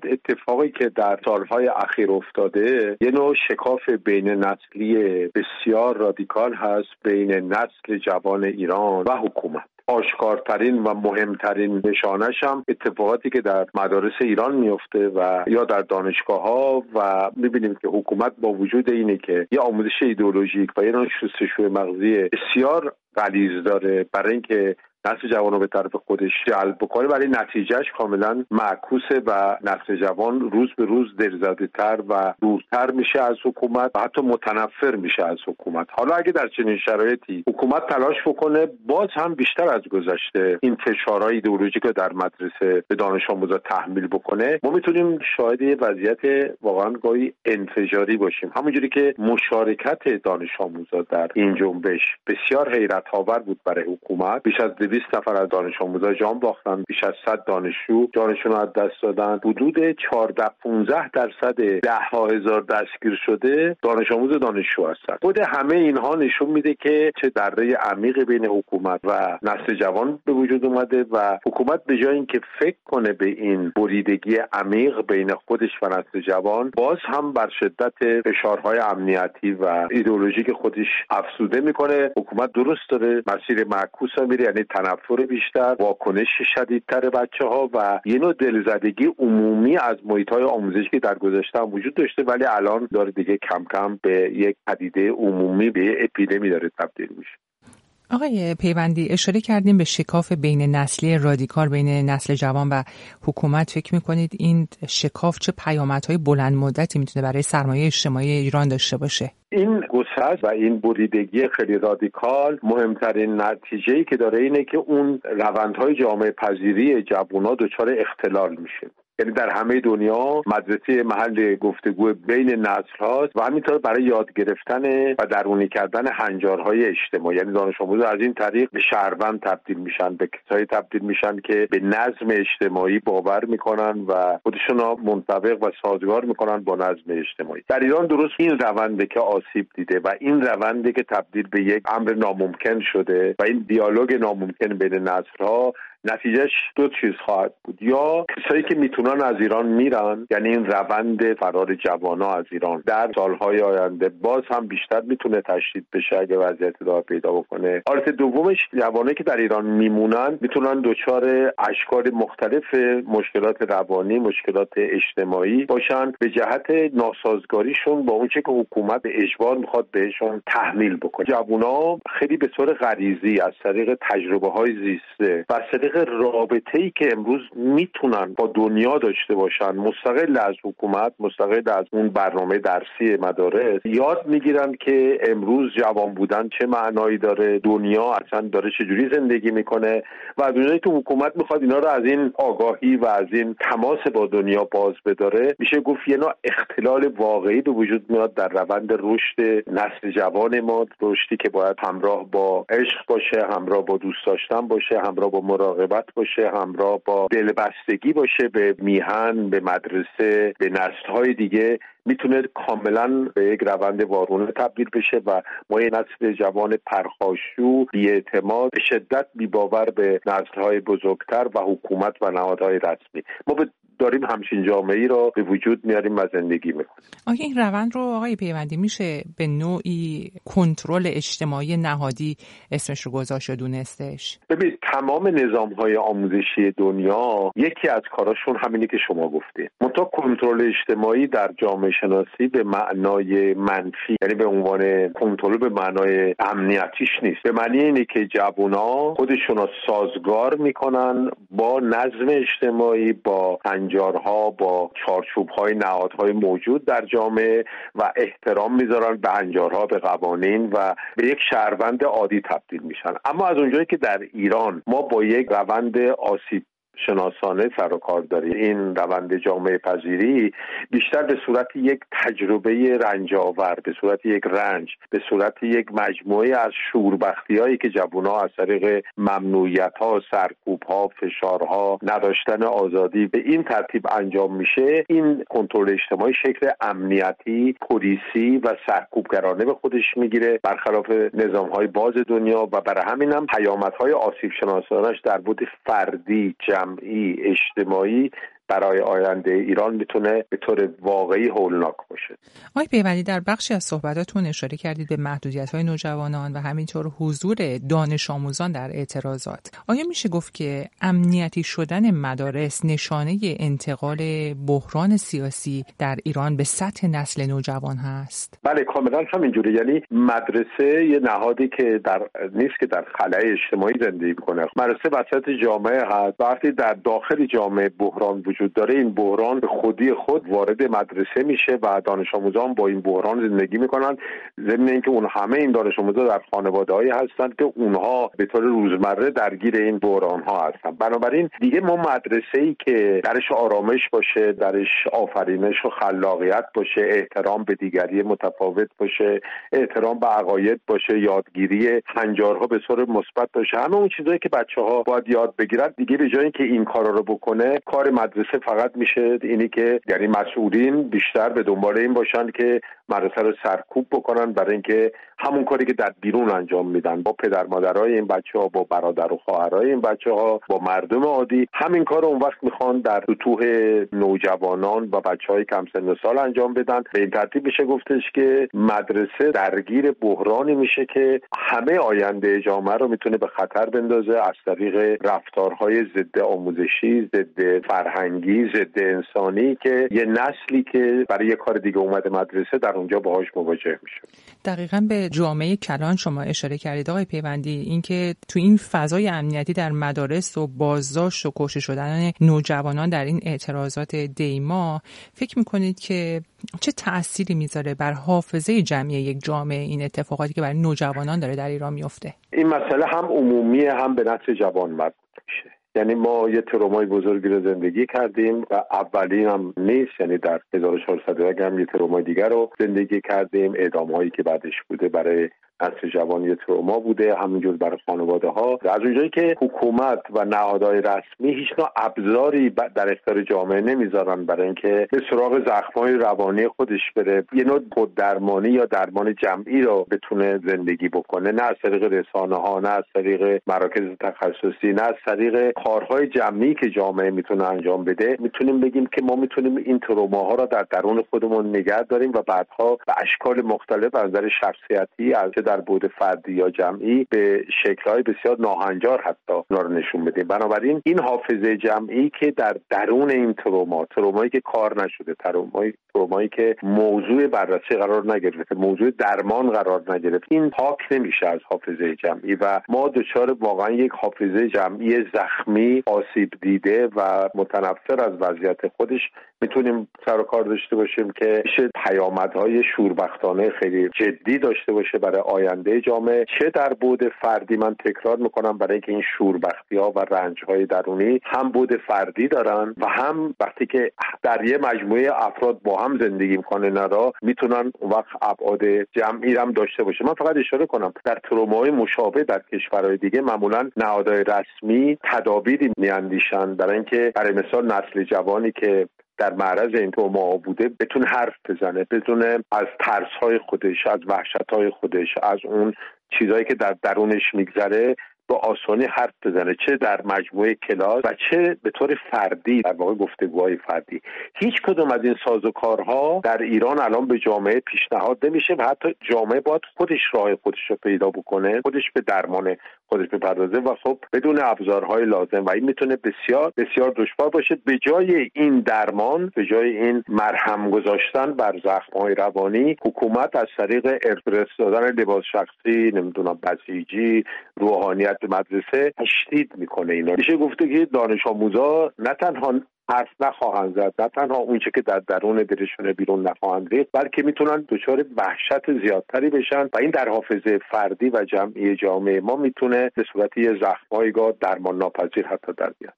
اتفاقی که در سالهای اخیر افتاده یه نوع شکاف بین نسلی بسیار رادیکال هست بین نسل جوان ایران و حکومت. آشکارترین و مهمترین نشانش هم اتفاقاتی که در مدارس ایران میفته و یا در دانشگاه ها و میبینیم که حکومت با وجود اینه که یه آموزش ایدئولوژیک و یه نوع شستشوی مغزی بسیار غلیظ داره برای اینکه نسل جوان رو به طرف خودش جلب بکنه، ولی نتیجهش کاملا معکوسه و نسل جوان روز به روز دلزده‌تر و دورتر میشه از حکومت و حتی متنفر میشه از حکومت. حالا اگه در چنین شرایطی حکومت تلاش بکنه باز هم بیشتر از گذشته این فشارهای ایدئولوژیک رو در مدرسه به دانش آموزا تحمیل بکنه، ما میتونیم شاهد یه وضعیت واقعا گاهی انفجاری باشیم. همونجوری که مشارکت دانش آموزا در این جنبش بسیار حیرت آور بود برای حکومت، بیش از 200 نفر از دانش آموزا جان باختن، بیش از 100 دانشجو جانشون رو از دست دادن، حدود 14-15% 10,000 دستگیر شده دانش آموز دانشجو هستن. خود همه اینها نشون میده که چه دره عمیق بین حکومت و نسل جوان به وجود اومده و حکومت به جای اینکه فکر کنه به این بریدگی عمیق بین خودش و نسل جوان، باز هم بر شدت فشارهای امنیتی و ایدئولوژیک خودش افزوده میکنه. حکومت درست داره مسیر معکوس میره، یعنی تنفر بیشتر، واکنش شدیدتر بچه‌ها و یه نوع دلزدگی عمومی از محیط‌های آموزشی که در گذشته هم وجود داشته ولی الان داره دیگه کم کم به یک پدیده عمومی، به اپیدمی داره تبدیل میشه. آقای پیوندی، اشاره کردیم به شکاف بین نسلی رادیکال بین نسل جوان و حکومت. فکر می‌کنید این شکاف چه پیامدهای بلند مدتی میتونه برای سرمایه اجتماعی ایران داشته باشه؟ این گسست و این بریدگی خیلی رادیکال مهمترین نتیجه‌ای که داره اینه که اون روندهای جامعه پذیری جوونا دچار اختلال میشه. یعنی در همه دنیا مدرسه محل گفتگو بین نسل هاست و همینطور برای یاد گرفتن و درونی کردن هنجارهای اجتماعی، یعنی دانش آموزا از این طریق به شهروند تبدیل میشن، به کسایی تبدیل میشن که به نظم اجتماعی باور میکنن و خودشون رو منطبق و سازگار میکنن با نظم اجتماعی. در ایران درست این رونده که آسیب دیده و این رونده که تبدیل به یک امر ناممکن شده و این دیالوگ ناممکن بین نسل ها نتیجهش دو چیز خواهد بود: یا کسایی که میتونن از ایران میرن، یعنی این روند فرار جوانا از ایران در سالهای آینده باز هم بیشتر میتونه تشدید بشه اگه وضعیت ادامه پیدا بکنه. حالت دومش جوانایی که در ایران میمونن میتونن دچار اشکال مختلف مشکلات روانی، مشکلات اجتماعی باشن به جهت ناسازگاریشون با اون چه که حکومت به اجبار میخواد بهشون تحمیل بکنه. جوونا خیلی به طور غریزی از طریق تجربه‌های زیسته و رابطه‌ای که امروز میتونن با دنیا داشته باشن، مستقل از حکومت، مستقل از اون برنامه درسی مدارس، یاد میگیرن که امروز جوان بودن چه معنایی داره، دنیا اصلا داره چجوری زندگی میکنه و دنیایی که حکومت میخواد اینا رو از این آگاهی و از این تماس با دنیا باز بداره. میشه گفت یه نوع اختلال واقعی به وجود میاد در روند رشد نسل جوان ما، رشدی که باید همراه با عشق باشه، همراه با دوست داشتن باشه، همراه با مراقبت باشه، همراه با دلبستگی باشه به میهن، به مدرسه، به نسل‌های دیگه. میتونه کاملا به یک روند وارونه تبدیل بشه و ما یه نسل جوان پرخاشجو، بی‌اعتماد، به شدت بی‌باور به نسل‌های بزرگتر و حکومت و نهادهای رسمی. ما داریم همچین جامعه‌ای رو به وجود میاریم و زندگی میکنیم. آیا این روند رو آقای پیوندی میشه به نوعی کنترل اجتماعی نهادی اسمش رو گذاشت و دونستش؟ ببینید تمام نظام‌های آموزشی دنیا یکی از کاراشون همینه که شما گفتید. منتها کنترل اجتماعی در جامعه شناسی به معنای منفی، یعنی به عنوان کنترل به معنای امنیتیش نیست. به معنی اینه که جوونا خودشون رو سازگار میکنن با نظم اجتماعی، با هنجارها، با چارچوب‌های نهادهای موجود در جامعه و احترام میذارن به هنجارها، به قوانین و به یک شهروند عادی تبدیل میشن. اما از اونجایی که در ایران ما با یک روند آسیب شناسانه سر و کار داریم، این روند جامعه پذیری بیشتر به صورت یک تجربه رنجاور، به صورت یک رنج، به صورت یک مجموعه از شوربختی‌هایی که جوونا از طریق ممنوعیت‌ها، سرکوب‌ها، فشارها، نداشتن آزادی به این ترتیب انجام میشه. این کنترل اجتماعی شکل امنیتی، پلیسی و سرکوبگرانه به خودش میگیره، برخلاف نظام‌های باز دنیا، و برای همین هم پیامدهای آسیب شناسانش در بود فردی، جمعی، اجتماعی برای آینده ایران میتونه به طور واقعی هولناک باشه. آقای پیوندی، در بخشی از صحبتاتون اشاره کردید به محدودیت‌های نوجوانان و همینطور حضور دانش آموزان در اعتراضات. آیا میشه گفت که امنیتی شدن مدارس نشانه انتقال بحران سیاسی در ایران به سطح نسل نوجوان هست؟ بله، کاملا همینجوره. یعنی مدرسه یه نهادی که نیست که در خلأ اجتماعی زندگی کنه. مدرسه وسط جامعه هست. وقتی در داخل جامعه بحران وجود داره، این بحران به خودی خود وارد مدرسه میشه و دانش آموزان با این بحران زندگی میکنن، ضمن اینکه اون همه این دانش آموزا در خانواده‌هایی هستن که اونها به طور روزمره درگیر این بحران ها هستن. بنابراین دیگه ما مدرسه‌ای که درش آرامش باشه، درش آفرینش و خلاقیت باشه، احترام به دیگری متفاوت باشه، احترام به عقاید باشه، یادگیری هنجارها به صورت مثبت باشه، همه اون چیزایی که بچه‌ها باید یاد بگیرن، دیگه به جای اینکه این کارا رو بکنه، کار مدرسه فقط میشه اینی که یعنی مسئولین بیشتر به دنبال این باشن که مدرسه رو سرکوب بکنن، برای اینکه همون کاری که در بیرون انجام میدن با پدر مادرای این بچه‌ها، با برادر و خواهرای این بچه‌ها، با مردم عادی، همین کار رو اون وقت میخوان در سطوح نوجوانان و بچه‌های کم سن و سال انجام بدن. به این ترتیب میشه گفتش که مدرسه درگیر بحرانی میشه که همه آینده جامعه رو میتونه به خطر بندازه از طریق رفتارهای ضد آموزشی، ضد فرهنگی، ضد انسانی که یه نسلی که برای یه کار دیگه اومده مدرسه در اونجا باهاش مواجه میشه. دقیقاً به جامعه کلان شما اشاره کردید آقای پیوندی، اینکه تو این فضای امنیتی در مدارس و بازداشت و کشته شدن نوجوانان در این اعتراضات دیما، فکر میکنید که چه تأثیری میذاره بر حافظه جمعی یک جامعه این اتفاقاتی که برای نوجوانان داره در ایران میفته؟ این مسئله هم عمومیه، هم به نسل جوان مربوط میشه. یعنی ما یه ترومای بزرگی رو زندگی کردیم و اولی هم نیست، یعنی در 1400 هم یه ترومای دیگر رو زندگی کردیم. اعدام‌هایی که بعدش بوده برای نسل جوان یه تروما بوده، همینجور برای خانواده ها. از اونجایی که حکومت و نهادهای رسمی هیچ نوع ابزاری در اختیار جامعه نمیذارن برای اینکه به سراغ زخم‌های روانی خودش بره، یه نوع خوددرمانی یا درمان جمعی رو بتونه زندگی بکنه، نه از طریق رسانه‌ها، نه از طریق مراکز تخصصی، نه از طریق کارهای جمعی که جامعه میتونه انجام بده، میتونیم بگیم که ما میتونیم این تروماها رو در درون خودمون نگه داریم و بعدها به اشکال مختلف از نظر شخصیتی، از در بعد فردی یا جمعی، به شکل‌های بسیار ناهنجار حتی اونا رو نشون بدیم. بنابراین این حافظه جمعی که در درون این ترومایی که کار نشده، ترومایی که موضوع بررسی قرار نگرفته، موضوع درمان قرار نگرفته، این پاک نمیشه از حافظه جمعی و ما دچار واقعا یک حافظه جمعی زخمی، آسیب دیده و متنفر از وضعیت خودش میتونیم سر و کار داشته باشیم که چه پیامدهای شوربختانه خیلی جدی داشته باشه برای آینده جامعه، چه در بعد فردی. من تکرار میکنم برای اینکه این شوربختی‌ها و رنج‌های درونی هم بعد فردی دارن و هم وقتی که در یه مجموعه افراد با هم زندگی میکنن نرا میتونن وقت ابعاد جمعی هم داشته باشه. من فقط اشاره کنم در ترومای مشابه در کشورهای دیگه معمولا نهادهای رسمی تدابیری میاندیشن برای اینکه برای مثال نسل جوانی که در معرض این تروما بوده بتونه حرف بزنه، بتونه از ترس‌های خودش، از وحشت‌های خودش، از اون چیزایی که در درونش میگذره با آسانی حرف بزنه، چه در مجموعه کلاس و چه به طور فردی، در واقع گفتگوهای فردی. هیچ کدوم از این سازوکارها در ایران الان به جامعه پیشنهاد نمیشه و حتی جامعه باید خودش راه خودش رو پیدا بکنه، خودش به درمان خودش بپردازه و خب بدون ابزارهای لازم و این میتونه بسیار بسیار دشوار باشه. به جای این درمان، به جای این مرهم گذاشتن بر زخم‌های روانی، حکومت از طریق ارث دادن لباس شخصی، نمیدونم بسیجی، روحانیت مدرسه تشدید میکنه. اینا میشه گفته که دانش آموزا نه تنها حرف نخواهند زد، نه تنها اونچه که در درون دلشونه بیرون نخواهند ریخت، بلکه میتونن دچار وحشت زیادتری بشن و این در حافظه فردی و جمعی جامعه ما میتونه به صورت یه زخم‌هایگاه درمان ناپذیر حتی در بیاد.